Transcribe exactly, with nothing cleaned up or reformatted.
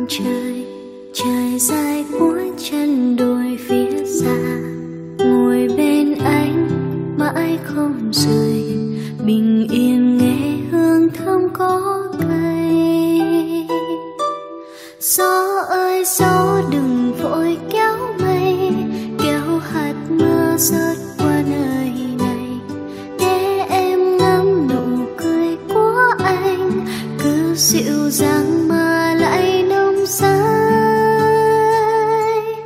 trời trải dài cuối chân đồi phía xa, ngồi bên anh mãi không rời, bình yên nghe hương thơm có cây. Gió ơi gió đừng vội kéo mây, kéo hạt mưa rớt qua nơi này, để em ngắm nụ cười của anh cứ dịu dàng